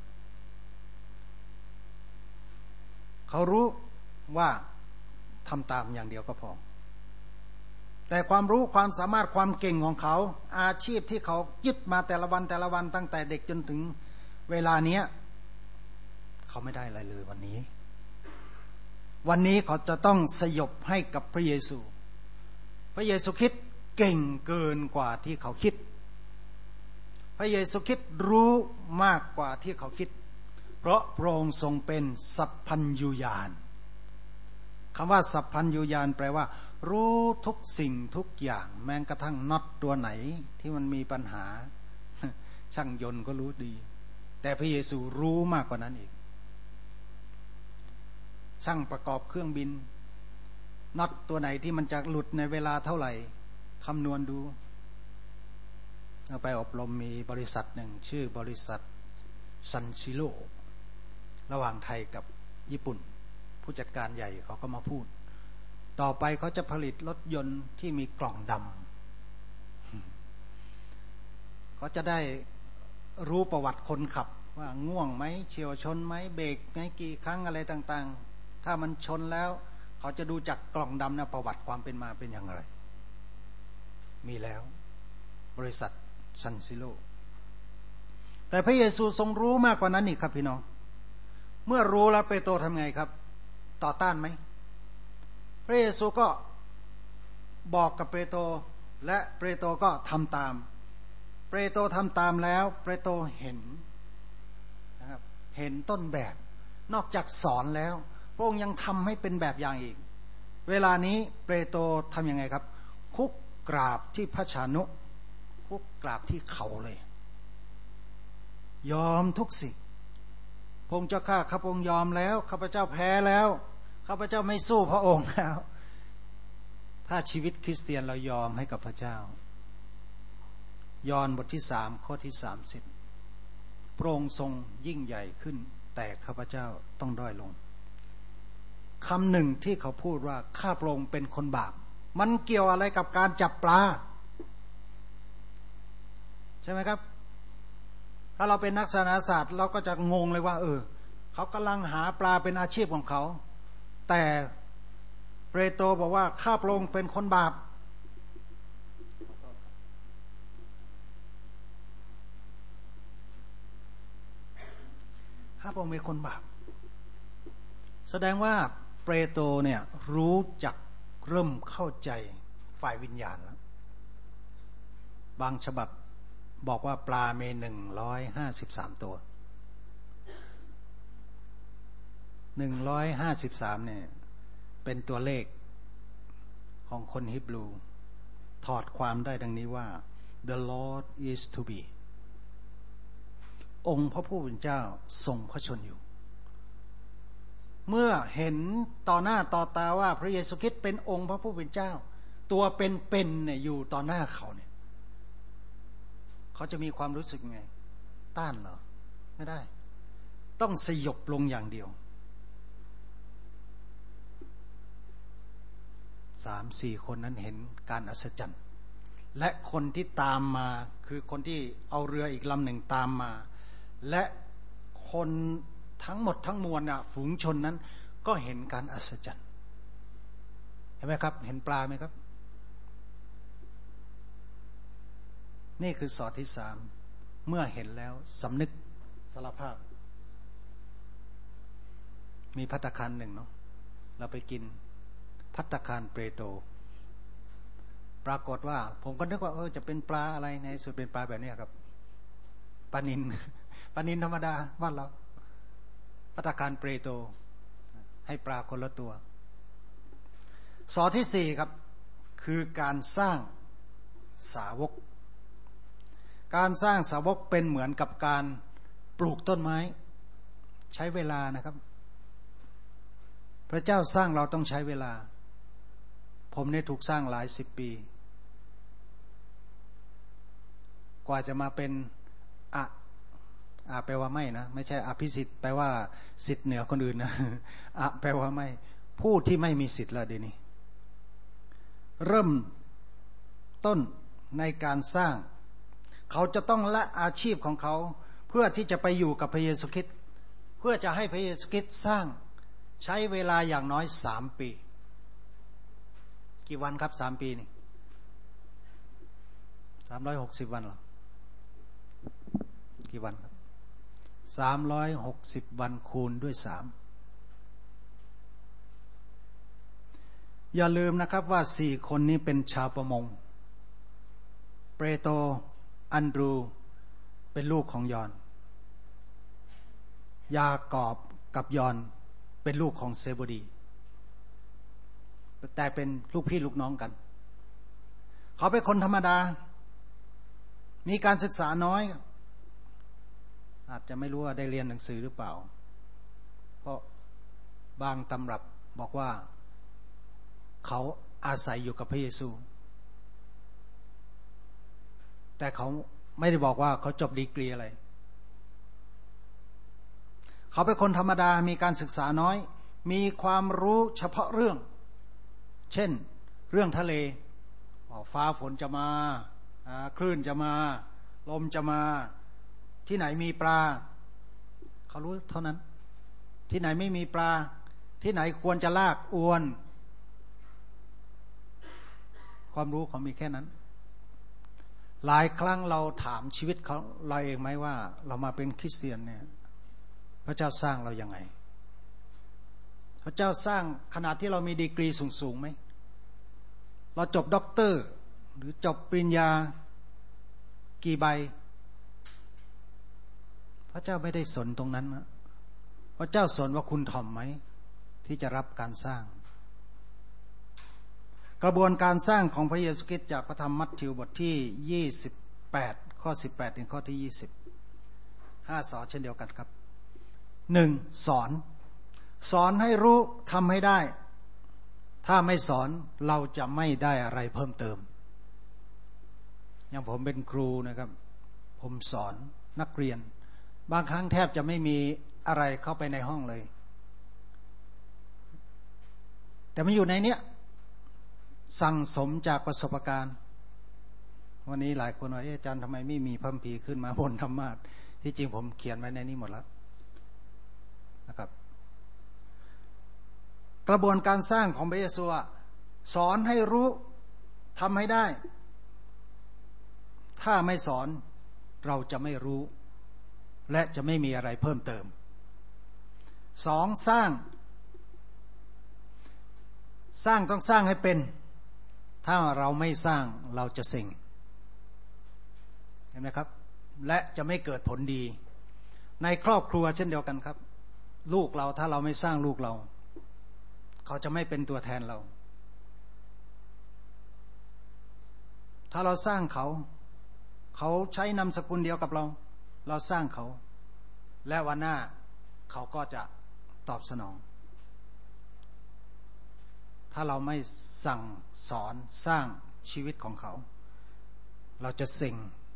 เขารู้ว่าทำตามอย่างเดียวก็พอแต่ความรู้ความสามารถความเก่งของเขาอาชีพที่เขายึดมาแต่ละวันตั้งแต่เด็กจนถึงเวลานี้เขาไม่ได้อะไรเลยวันนี้เขาจะต้องสยบให้กับพระเยซูพระเยซูคริสต์เก่งเกินกว่าที่เขาคิดพระเยซูคริสต์รู้มากกว่าที่เขาคิดเพราะพระองค์ทรงเป็นสัพพัญญูญาณคำว่าสัพพัญญูญาณแปลว่ารู้ทุกสิ่งทุกอย่างแม้กระทั่งน็อตตัวไหนที่มันมีปัญหาช่างยนต์ก็รู้ดีแต่พระเยซูรู้มากกว่านั้นอีกช่างประกอบเครื่องบินน็อตตัวไหนที่มันจะหลุดในเวลาเท่าไหร่คำนวณดูเอาไปอบรมมีบริษัทหนึ่งชื่อบริษัทซันซิโร่ระหว่างไทยกับญี่ปุ่นผู้จัดการใหญ่เขาก็มาพูดต่อไปเขาจะผลิตรถยนต์ที่มีกล่องดำเขาจะได้รู้ประวัติคนขับว่าง่วงไหมเฉียวชนไหมเบรกไหมกี่ครั้งอะไรต่างๆถ้ามันชนแล้วเขาจะดูจากกล่องดำนะประวัติความเป็นมาเป็นอย่างไรมีแล้วบริษัทซันซิโร่แต่พระเยซูทรงรู้มากกว่านั้นอีกครับพี่น้องเมื่อรู้แล้วเปโตรทำไงครับต่อต้านไหมพระเยซูก็บอกกับเปโตรและเปโตรก็ทำตามเปโตรทำตามแล้วเปโตรเห็นนะครับเห็นต้นแบบนอกจากสอนแล้วพระองค์ยังทำให้เป็นแบบอย่างอีกเวลานี้เปโตรทำยังไงครับคุกกราบที่พระชานุคุกกราบที่เขาเลยยอมทุกสิ่งพระองค์เจ้าข้าข้าพระองค์ยอมแล้วข้าพเจ้าแพ้แล้วข้าพเจ้าไม่สู้พระองค์แล้วถ้าชีวิตคริสเตียนเรายอมให้กับพระเจ้ายอห์นบทที่3ข้อที่30พระองค์ทรงยิ่งใหญ่ขึ้นแต่ข้าพเจ้าต้องด้อยลงคำหนึ่งที่เขาพูดว่าข้าพระองค์เป็นคนบาปมันเกี่ยวอะไรกับการจับปลาใช่ไหมครับถ้าเราเป็นนักศาสนศาสตร์เราก็จะงงเลยว่าเขากำลังหาปลาเป็นอาชีพของเขาแต่เปโตรบอกว่าข้าพระองค์เป็นคนบาปข้าพระองค์เป็นคนบาปแสดงว่าเปโตรเนี่ยรู้จักเริ่มเข้าใจฝ่ายวิญญาณแล้วบางฉบับบอกว่าปลาเม153ตัว153เนี่ยเป็นตัวเลขของคนฮิบรูถอดความได้ดังนี้ว่า The Lord is to be องค์พระผู้เป็นเจ้าทรงพระชนอยู่เมื่อเห็นต่อหน้าต่อตาว่าพระเยซูคริสต์เป็นองค์พระผู้เป็นเจ้าตัวเป็นๆเนี่ยอยู่ต่อหน้าเขาเนี่ยเขาจะมีความรู้สึกไงต้านเหรอไม่ได้ต้องสยบลงอย่างเดียว3-4 คนนั้นเห็นการอัศจรรย์และคนที่ตามมาคือคนที่เอาเรืออีกลำหนึ่งตามมาและคนทั้งหมดทั้งมวลน่ะฝูงชนนั้นก็เห็นการอัศจรรย์เห็นไหมครับเห็นปลาไหมครับนี่คือสอที่3เมื่อเห็นแล้วสำนึกสารภาพมีภัตตาคารหนึ่งเนาะเราไปกินภัตตาคารเปโตรปรากฏว่าผมก็นึกว่าจะเป็นปลาอะไรในสุดเป็นปลาแบบนี้ครับปลานิลธรรมดาบ้านเราภัตตาคารเปโตรให้ปลาคนละตัวสอที่สี่ครับคือการสร้างสาวกการสร้างสาวกเป็นเหมือนกับการปลูกต้นไม้ใช้เวลานะครับพระเจ้าสร้างเราต้องใช้เวลาผมเนี่ยถูกสร้างหลายสิบปีกว่าจะมาเป็นแปลว่าไม่นะไม่ใช่อภิสิทธิ์แปลว่าสิทธิ์เหนือคนอื่นนะแปลว่าไม่ผู้ที่ไม่มีสิทธิ์แล้วเดี๋ยวนี้เริ่มต้นในการสร้างเขาจะต้องละอาชีพของเขาเพื่อที่จะไปอยู่กับพระเยซูคริสต์เพื่อจะให้พระเยซูคริสต์สร้างใช้เวลาอย่างน้อย3 ปีกี่วันครับ3 ปีนี่360 วันเหรอกี่วันครับ360 วันคูณด้วย3อย่าลืมนะครับว่า4 คนนี้เป็นชาวประมงเปโตรอันดรูเป็นลูกของยอนยากอบกับยอนเป็นลูกของเซโบดีแต่เป็นลูกพี่ลูกน้องกันเขาเป็นคนธรรมดามีการศึกษาน้อยอาจจะไม่รู้ว่าได้เรียนหนังสือหรือเปล่าเพราะบางตำรับบอกว่าเขาอาศัยอยู่กับพระเยซูแต่เขาไม่ได้บอกว่าเขาจบดีกรีอะไรเขาเป็นคนธรรมดามีการศึกษาน้อยมีความรู้เฉพาะเรื่องเช่นเรื่องทะเลฟ้าฝนจะมาคลื่นจะมาลมจะมาที่ไหนมีปลาเขารู้เท่านั้นที่ไหนไม่มีปลาที่ไหนควรจะลากอวนความรู้เขามีแค่นั้นหลายครั้งเราถามชีวิตเขาเราเองไหมว่าเรามาเป็นคริสเตียนเนี่ยพระเจ้าสร้างเรายังไงพระเจ้าสร้างขนาดที่เรามีดีกรีสูงไหมเราจบด็อกเตอร์หรือจบปริญญากี่ใบพระเจ้าไม่ได้สนตรงนั้นนะพระเจ้าสนว่าคุณถ่อมไหมที่จะรับการสร้างกระบวนการสร้างของพระเยซูคริสต์จากพระธรรมมัทธิวบทที่28ข้อ18ถึงข้อที่20 5 สอนเช่นเดียวกันครับ 1. สอนให้รู้ทำให้ได้ถ้าไม่สอนเราจะไม่ได้อะไรเพิ่มเติมอย่างผมเป็นครูนะครับผมสอนนักเรียนบางครั้งแทบจะไม่มีอะไรเข้าไปในห้องเลยแต่มันอยู่ในเนี้ยสั่งสมจากประสบการณ์วันนี้หลายคนว่าอาจารย์ทำไมไม่มีพระคัมภีร์ขึ้นมาบนธรรมาสน์ที่จริงผมเขียนไว้ในนี้หมดแล้วนะครับกระบวนการสร้างของพระเยซูสอนให้รู้ทำให้ได้ถ้าไม่สอนเราจะไม่รู้และจะไม่มีอะไรเพิ่มเติม 2. สร้างต้องสร้างให้เป็นถ้าเราไม่สร้างเราจะเซ็งเห็นไหมครับและจะไม่เกิดผลดีในครอบครัวเช่นเดียวกันครับลูกเราถ้าเราไม่สร้างลูกเราเขาจะไม่เป็นตัวแทนเราถ้าเราสร้างเขาใช้นามสกุลเดียวกับเราสร้างเขาและวันหน้าเขาก็จะตอบสนองถ้าเราไม่สั่งสอนสร้างชีวิตของเขาเราจะเซ็ง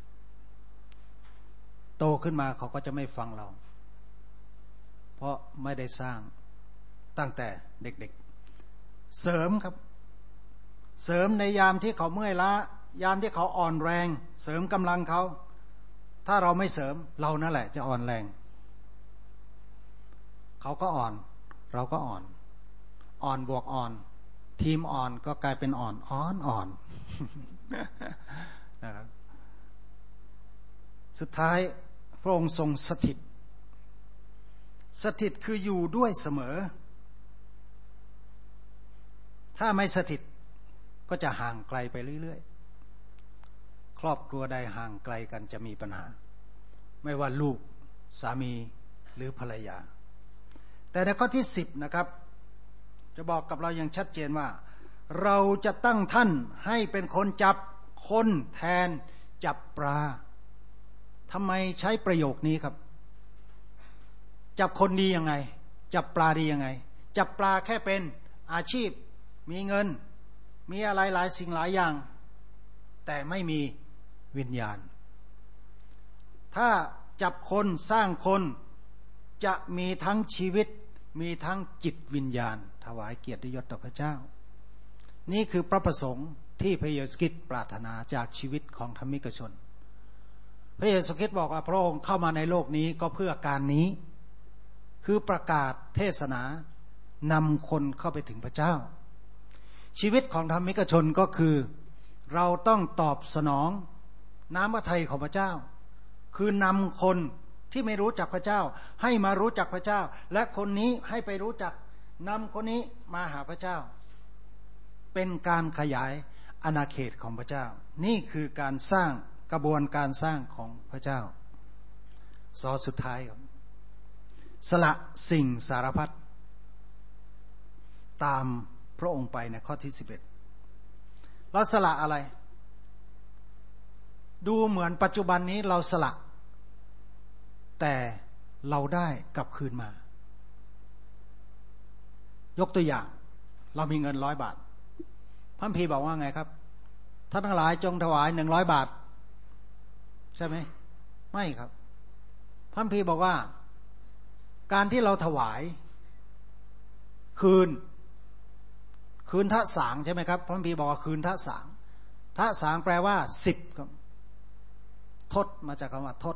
โตขึ้นมาเขาก็จะไม่ฟังเราเพราะไม่ได้สร้างตั้งแต่เด็กๆเสริมครับเสริมในยามที่เขาเมื่อยล้ายามที่เขาอ่อนแรงเสริมกำลังเขาถ้าเราไม่เสริมเรานั่นแหละจะอ่อนแรงเขาก็อ่อนเราก็อ่อนบวกอ่อนทีมอ่อนก็กลายเป็นอ่อนนะครับสุดท้ายพระองค์ทรงสถิตคืออยู่ด้วยเสมอถ้าไม่สถิตก็จะห่างไกลไปเรื่อยๆครอบครัวใดห่างไกลกันจะมีปัญหาไม่ว่าลูกสามีหรือภรรยาแต่ในข้อที่10นะครับจะบอกกับเราอย่างชัดเจนว่าเราจะตั้งท่านให้เป็นคนจับคนแทนจับปลาทำไมใช้ประโยคนี้ครับจับคนดียังไงจับปลาดียังไงจับปลาแค่เป็นอาชีพมีเงินมีอะไรหลายสิ่งหลายอย่างแต่ไม่มีวิญญาณถ้าจับคนสร้างคนจะมีทั้งชีวิตมีทั้งจิตวิญญาณถวายเกียรติยศต่อพระเจ้านี่คือพระประสงค์ที่พระเยซูคริสต์ปรารถนาจากชีวิตของธรรมิกชนพระเยซูคริสต์บอกว่าพระองค์เข้ามาในโลกนี้ก็เพื่อการนี้คือประกาศเทศนานำคนเข้าไปถึงพระเจ้าชีวิตของธรรมิกชนก็คือเราต้องตอบสนองน้ำพระทัยของพระเจ้าคือนำคนที่ไม่รู้จักพระเจ้าให้มารู้จักพระเจ้าและคนนี้ให้ไปรู้จักนำคนนี้มาหาพระเจ้าเป็นการขยายอาณาเขตของพระเจ้านี่คือการสร้างกระบวนการสร้างของพระเจ้าสุดท้ายครับสละสิ่งสารพัดตามพระองค์ไปในข้อที่11เราสละอะไรดูเหมือนปัจจุบันนี้เราสละแต่เราได้กลับคืนมายกตัวอย่างเรามีเงิน100 บาทพระคัมภีร์บอกว่าไงครับท่านทั้งหลายจงถวาย100 บาทใช่ไหมไม่ครับพระคัมภีร์บอกว่าการที่เราถวายคืนทะสางใช่ไหมครับพระคัมภีร์บอกว่าคืนทะสางแปลว่า10ครับทดมาจากคำว่าทด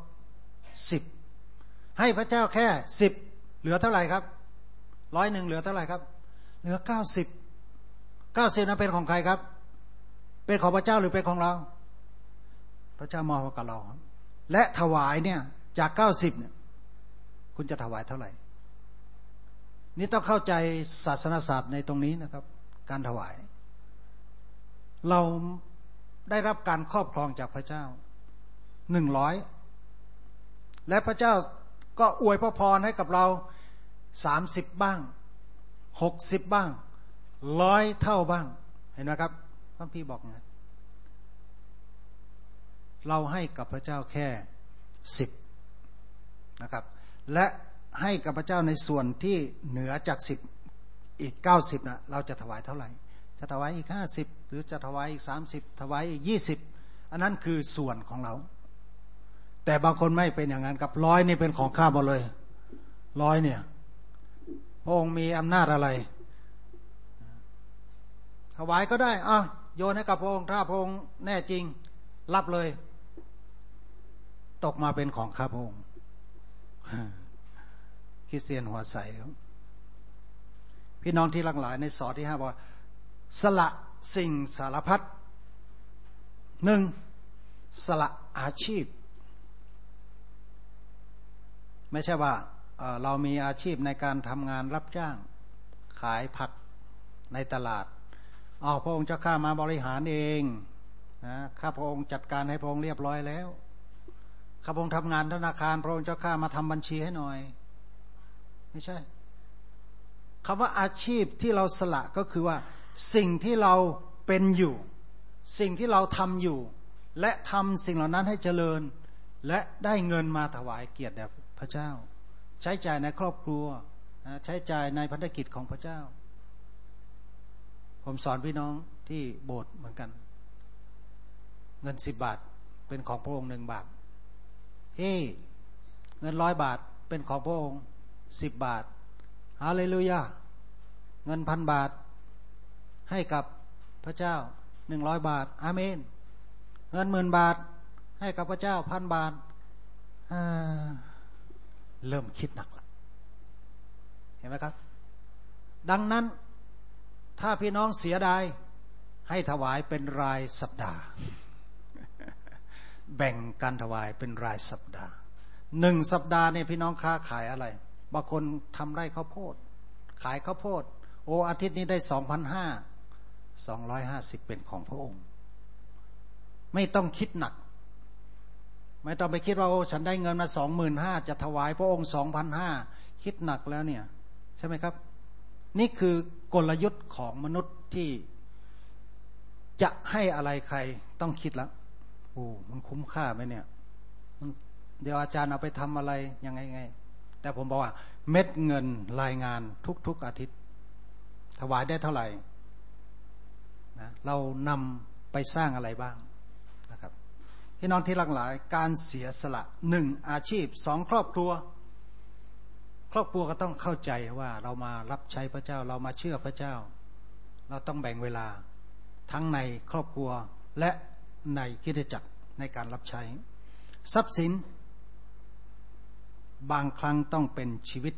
10ให้พระเจ้าแค่10เหลือเท่าไหร่ครับ100เหลือเท่าไหร่ครับเหลือ90นั้นเป็นของใครครับเป็นของพระเจ้าหรือเป็นของเราพระเจ้ามอบให้กับเราครับและถวายเนี่ยจาก90เนี่ยคุณจะถวายเท่าไหร่นี่ต้องเข้าใจศาสนศาสตร์ในตรงนี้นะครับการถวายเราได้รับการครอบครองจากพระเจ้า100และพระเจ้าก็อวยพระพรให้กับเรา30บ้าง60บ้าง100เท่าบ้างเห็นไหมครับพระพี่บอกไงเราให้กับพระเจ้าแค่10นะครับและให้กับพระเจ้าในส่วนที่เหนือจาก10อีก90นะเราจะถวายเท่าไหร่จะถวายอีก50หรือจะถวายอีก30ถวายอีก20อันนั้นคือส่วนของเราแต่บางคนไม่เป็นอย่างนั้นกับ100นี่เป็นของข้าหมดเลย100เนี่ยพระองค์มีอำนาจอะไรถวายก็ได้โยนให้กับพระองค์ถ้าพระองค์แน่จริงรับเลยตกมาเป็นของข้าพระองค์คริสเตียนหัวใสครับพี่น้องที่รักหลายในสอที่5บอกสละสิ่งสารพัด1สละอาชีพไม่ใช่ว่าเรามีอาชีพในการทำงานรับจ้างขายผักในตลาดพระองค์เจ้าข้ามาบริหารเองนะข้าพระองค์จัดการให้พระองค์เรียบร้อยแล้วข้าพระองค์ทำงานธนาคารพระองค์เจ้าข้ามาทำบัญชีให้หน่อยไม่ใช่คำว่าอาชีพที่เราสละก็คือว่าสิ่งที่เราเป็นอยู่สิ่งที่เราทำอยู่และทำสิ่งเหล่านั้นให้เจริญและได้เงินมาถวายเกียรติแด่พระเจ้าใช้จ่ายในครอบครัวใช้จ่ายในพันธกิจของพระเจ้าผมสอนพี่น้องที่โบสถ์เหมือนกันเงิน10 บาทเป็นของพระองค์1 บาทเงิน100 บาทเป็นของพระองค์10 บาทฮาเลลูยาเงิน1,000 บาทให้กับพระเจ้า100 บาทอาเมนเงิน10,000 บาทให้กับพระเจ้า1,000 บาทเริ่มคิดหนักแล้วเห็นไหมครับดังนั้นถ้าพี่น้องเสียดายให้ถวายเป็นรายสัปดาห์แบ่งการถวายเป็นรายสัปดาห์1 สัปดาห์เนี่ยพี่น้องค้าขายอะไรบางคนทำไร่ข้าวโพดขายข้าวโพดอาทิตย์นี้ได้ 2,500 250เป็นของพระองค์ไม่ต้องคิดหนักไม่ต้องไปคิดว่าฉันได้เงินมา 25,000จะถวายพระองค์ 2,500คิดหนักแล้วเนี่ยใช่ไหมครับนี่คือกลยุทธ์ของมนุษย์ที่จะให้อะไรใครต้องคิดแล้วโอ้มันคุ้มค่าไหมเนี่ยเดี๋ยวอาจารย์เอาไปทำอะไรยังไงแต่ผมบอกว่าเม็ดเงินรายงานทุกอาทิตย์ถวายได้เท่าไหร่นะเรานำไปสร้างอะไรบ้างนะครับพี่น้องที่รักหลายการเสียสละ1อาชีพ2ครอบครัวก็ต้องเข้าใจว่าเรามารับใช้พระเจ้าเรามาเชื่อพระเจ้าเราต้องแบ่งเวลาทั้งในครอบครัวและในคริสตจักรในการรับใช้ทรัพย์สินบางครั้งต้องเป็นชีวิต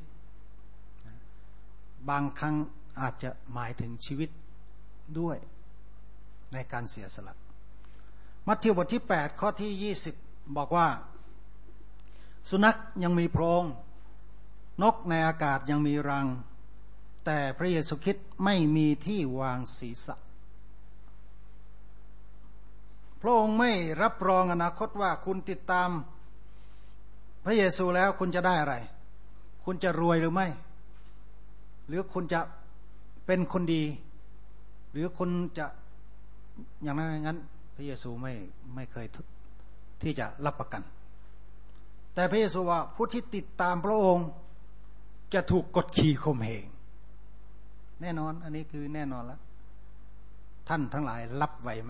บางครั้งอาจจะหมายถึงชีวิตด้วยในการเสียสละมัทธิวบทที่8ข้อที่20บอกว่าสุนัขยังมีโพรงนกในอากาศยังมีรังแต่พระเยซูคริสต์ไม่มีที่วางศีรษะพระองค์ไม่รับรองอนาคตว่าคุณติดตามพระเยซูแล้วคุณจะได้อะไรคุณจะรวยหรือไม่หรือคุณจะเป็นคนดีหรือคุณจะอย่างนั้นอย่างนั้นพระเยซูไม่เคยที่จะรับประกันแต่พระเยซูว่าผู้ที่ติดตามพระองค์จะถูกกดขี่ข่มเหงแน่นอนอันนี้คือแน่นอนแล้วท่านทั้งหลายรับไหวไหม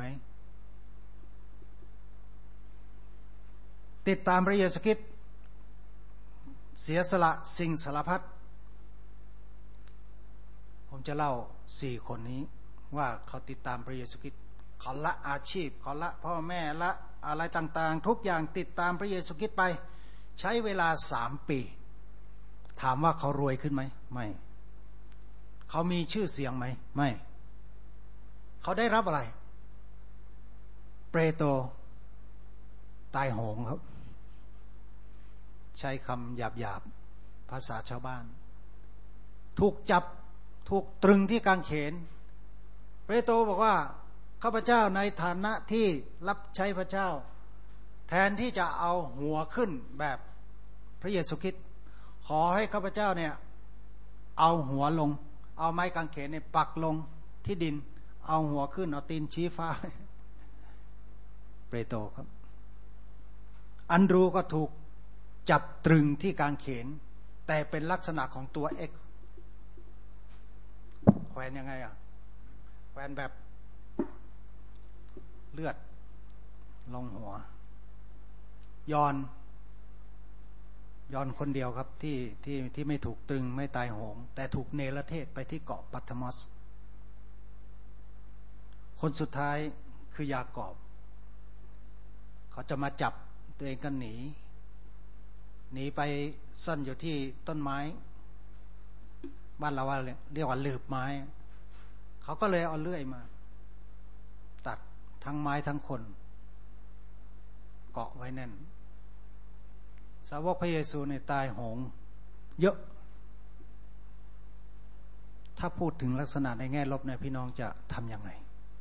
ติดตามพระเยซูคริสต์เสียสละสิ่งสารพัดผมจะเล่า4คนนี้ว่าเขาติดตามพระเยซูคริสต์เขาละอาชีพเขาละพ่อแม่ละอะไรต่างๆทุกอย่างติดตามพระเยซูคริสต์ไปใช้เวลา3 ปีถามว่าเขารวยขึ้นไหมไม่เขามีชื่อเสียงไหมไม่เขาได้รับอะไรเปโตรตายโหงครับใช้คำหยาบๆภาษาชาวบ้านถูกจับถูกตรึงที่กางเขนเปโตรบอกว่าข้าพเจ้าในฐานะที่รับใช้พระเจ้าแทนที่จะเอาหัวขึ้นแบบพระเยซูคริสต์ขอให้ข้าพเจ้าเนี่ยเอาหัวลงเอาไม้กางเขนเนี่ยปักลงที่ดินเอาหัวขึ้นเอาตีนชี้ฟ้าเปโตรครับอันดรูก็ถูกจับตรึงที่กางเขนแต่เป็นลักษณะของตัว X แขวนยังไงอ่ะแขวนแบบเลือดลงหัวยอนคนเดียวครับที่ไม่ถูกตรึงไม่ตายโหงแต่ถูกเนรเทศไปที่เกาะปัทมอสคนสุดท้ายคือยากอบเขาจะมาจับตัวเองก็หนีไปซ่อนอยู่ที่ต้นไม้บ้านเราว่าเรียกว่าหลืบไม้เขาก็เลยเอาเลื่อยมาตัดทั้งไม้ทั้งคนเกาะไว้แน่นสาวกพระเยซูในตายโหงเยอะถ้าพูดถึงลักษณะในแง่ลบเนี่ยพี่น้องจะทำยังไง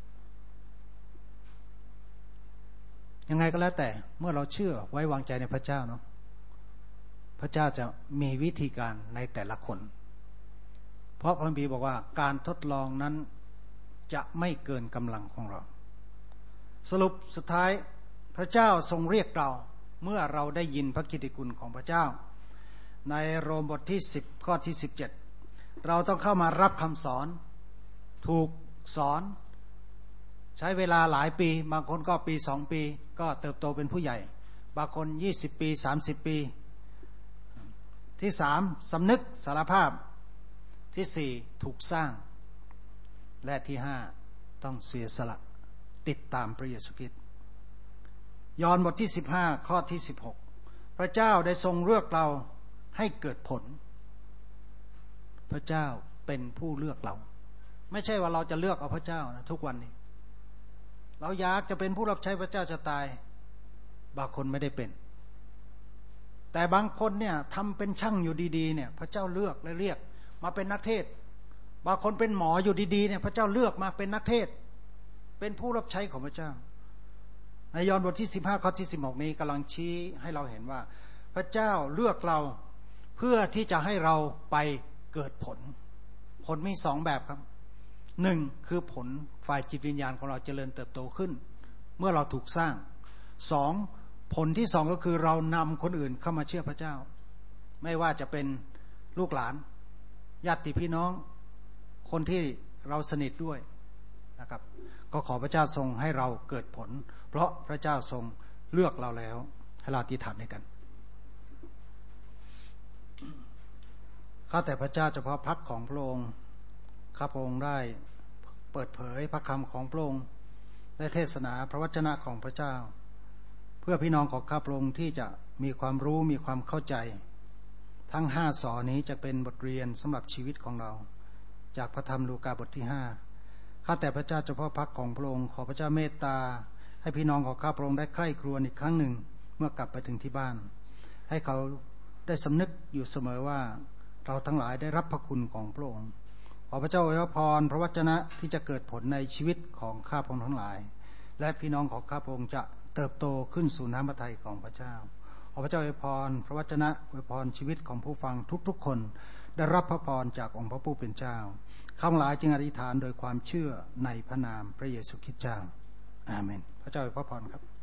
ก็แล้วแต่เมื่อเราเชื่อไว้วางใจในพระเจ้าเนาะพระเจ้าจะมีวิธีการในแต่ละคนเพราะพระคัมภีร์บอกว่าการทดลองนั้นจะไม่เกินกำลังของเราสรุปสุดท้ายพระเจ้าทรงเรียกเราเมื่อเราได้ยินพระกิตติคุณของพระเจ้าในโรมบทที่10ข้อที่17เราต้องเข้ามารับคำสอนถูกสอนใช้เวลาหลายปีบางคนก็ปี2 ปีก็เติบโตเป็นผู้ใหญ่บางคน20 ปี30 ปีที่3สำนึกสารภาพที่4ถูกสร้างและที่5ต้องเสียสละติดตามพระเยซูคริสต์ยอห์นบทที่15ข้อที่16พระเจ้าได้ทรงเลือกเราให้เกิดผลพระเจ้าเป็นผู้เลือกเราไม่ใช่ว่าเราจะเลือกเอาพระเจ้านะทุกวันนี้เราอยากจะเป็นผู้รับใช้พระเจ้าจะตายบางคนไม่ได้เป็นแต่บางคนเนี่ยทำเป็นช่างอยู่ดีๆเนี่ยพระเจ้าเลือกและเรียกมาเป็นนักเทศน์บางคนเป็นหมออยู่ดีๆเนี่ยพระเจ้าเลือกมาเป็นนักเทศน์เป็นผู้รับใช้ของพระเจ้าในยอห์นบทที่15ข้อที่16นี้กำลังชี้ให้เราเห็นว่าพระเจ้าเลือกเราเพื่อที่จะให้เราไปเกิดผลผลมีสองแบบครับหนึ่งคือผลฝ่ายจิตวิญญาณของเราเจริญเติบโตขึ้นเมื่อเราถูกสร้างสองผลที่สองก็คือเรานำคนอื่นเข้ามาเชื่อพระเจ้าไม่ว่าจะเป็นลูกหลานญาติพี่น้องคนที่เราสนิทด้วยนะครับก็ขอพระเจ้าทรงให้เราเกิดผลเพราะพระเจ้าทรงเลือกเราแล้วให้เราอธิษฐานด้วยกันข้าแต่พระเจ้าเฉพาะพระของพระองค์ข้าพระองค์ได้เปิดเผยพระคำของพระองค์ได้เทศนาพระวจนะของพระเจ้าเพื่อพี่น้องของข้าพระองค์ที่จะมีความรู้มีความเข้าใจทั้ง5 สอนี้จะเป็นบทเรียนสำหรับชีวิตของเราจากพระธรรมลูกาบทที่5ข้าแต่พระเจ้าเฉพาะพระของพระองค์ขอพระเจ้าเมตตาให้พี่น้องของข้าพระองค์ได้ใคร่ครวญอีกครั้งหนึ่งเมื่อกลับไปถึงที่บ้านให้เขาได้สำนึกอยู่เสมอว่าเราทั้งหลายได้รับพระคุณของพระองค์ขอพระเจ้าอวยพรพระวจนะที่จะเกิดผลในชีวิตของข้าพระองค์ทั้งหลายและพี่น้องของข้าพระองค์จะเติบโตขึ้นสู่น้ำพระทัยของพระเจ้าขอพระเจ้าอวยพรพระวจนะอวยพรชีวิตของผู้ฟังทุกๆคนได้รับพระพรจากองค์พระผู้เป็นเจ้าข้าพเจ้าหลายจึงอธิษฐานโดยความเชื่อในพระนามพระเยซูคริสต์เจ้าอาเมนพระเจ้าอวยพรครับ